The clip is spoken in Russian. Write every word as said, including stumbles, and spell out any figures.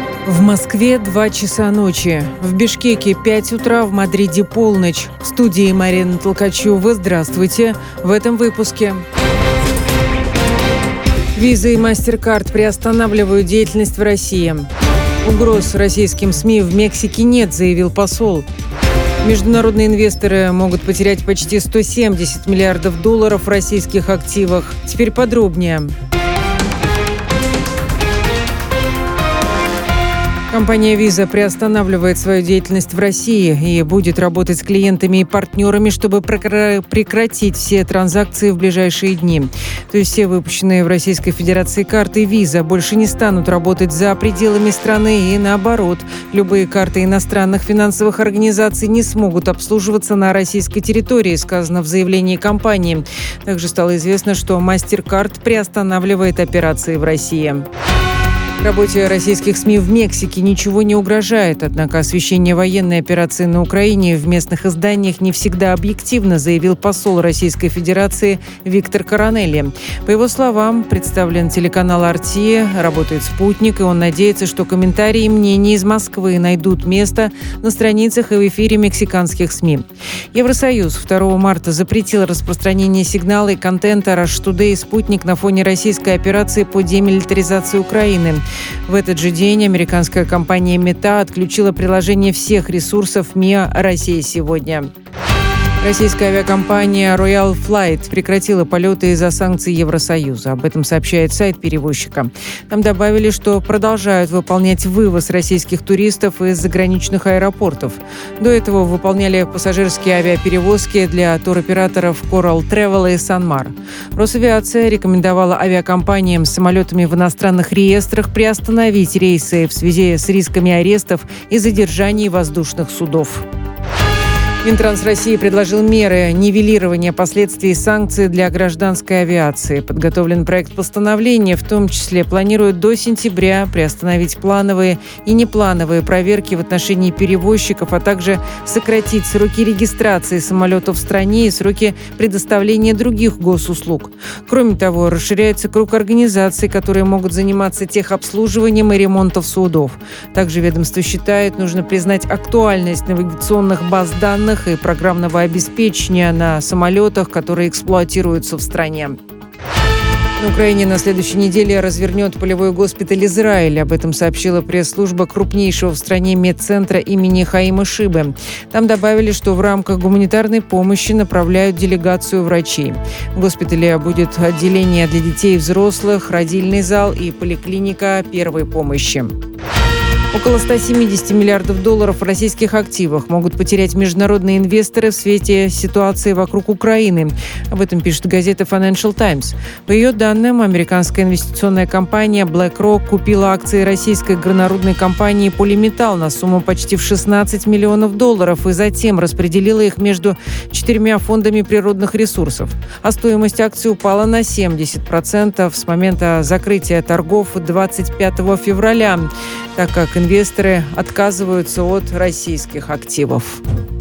В Москве два часа ночи, в Бишкеке пять утра, в Мадриде полночь. В студии Марина Толкачева. Здравствуйте. В этом выпуске. Виза и MasterCard приостанавливают деятельность в России. Угроз российским СМИ в Мексике нет, заявил посол. Международные инвесторы могут потерять почти сто семьдесят миллиардов долларов в российских активах. Теперь подробнее. Компания Visa приостанавливает свою деятельность в России и будет работать с клиентами и партнерами, чтобы прекратить все транзакции в ближайшие дни. То есть все выпущенные в Российской Федерации карты Visa больше не станут работать за пределами страны и наоборот. Любые карты иностранных финансовых организаций не смогут обслуживаться на российской территории, сказано в заявлении компании. Также стало известно, что MasterCard приостанавливает операции в России. Работе российских СМИ в Мексике ничего не угрожает, однако освещение военной операции на Украине в местных изданиях не всегда объективно, заявил посол Российской Федерации Виктор Коронелли. По его словам, представлен телеканал эр ти ай, работает «Спутник», и он надеется, что комментарии и мнения из Москвы найдут место на страницах и в эфире мексиканских СМИ. Евросоюз второго марта запретил распространение сигнала и контента Russia Today и «Спутник» на фоне российской операции по демилитаризации Украины. В этот же день американская компания Мета отключила приложение всех ресурсов МИА «Россия сегодня». Российская авиакомпания Royal Flight прекратила полеты из-за санкций Евросоюза. Об этом сообщает сайт перевозчика. Там добавили, что продолжают выполнять вывоз российских туристов из заграничных аэропортов. До этого выполняли пассажирские авиаперевозки для туроператоров Coral Travel и Sanmar. Росавиация рекомендовала авиакомпаниям с самолетами в иностранных реестрах приостановить рейсы в связи с рисками арестов и задержаний воздушных судов. Минтранс России предложил меры нивелирования последствий санкций для гражданской авиации. Подготовлен проект постановления, в том числе планирует до сентября приостановить плановые и неплановые проверки в отношении перевозчиков, а также сократить сроки регистрации самолетов в стране и сроки предоставления других госуслуг. Кроме того, расширяется круг организаций, которые могут заниматься техобслуживанием и ремонтом судов. Также ведомство считает, нужно признать актуальность навигационных баз данных и программного обеспечения на самолетах, которые эксплуатируются в стране. На Украине на следующей неделе развернет полевой госпиталь Израиль. Об этом сообщила пресс-служба крупнейшего в стране медцентра имени Хаима Шибы. Там добавили, что в рамках гуманитарной помощи направляют делегацию врачей. В госпитале будет отделение для детей и взрослых, родильный зал и поликлиника первой помощи. Около ста семидесяти миллиардов долларов в российских активах могут потерять международные инвесторы в свете ситуации вокруг Украины. Об этом пишет газета Financial Times. По ее данным, американская инвестиционная компания BlackRock купила акции российской горнорудной компании Polymetal на сумму почти в шестнадцать миллионов долларов и затем распределила их между четырьмя фондами природных ресурсов. А стоимость акций упала на семьдесят процентов с момента закрытия торгов двадцать пятого февраля, так как инвесторы отказываются от российских активов.